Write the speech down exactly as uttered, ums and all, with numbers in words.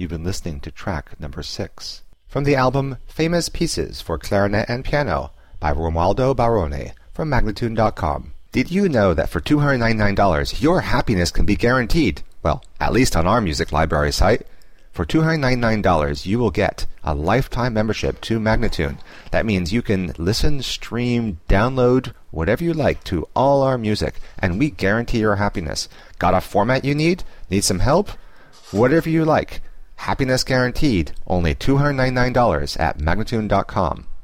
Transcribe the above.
You've been listening to track number six from the album Famous Pieces for Clarinet and Piano by Romualdo Barone from Magnatune dot com. Did you know that for two hundred ninety-nine dollars your happiness can be guaranteed? Well, at least on our music library site. For two hundred ninety-nine dollars you will get a lifetime membership to Magnatune. That means you can listen, stream, download, whatever you like to all our music, and we guarantee your happiness. Got a format you need? Need some help? Whatever you like. Happiness guaranteed. Only two hundred ninety-nine dollars at Magnatune dot com.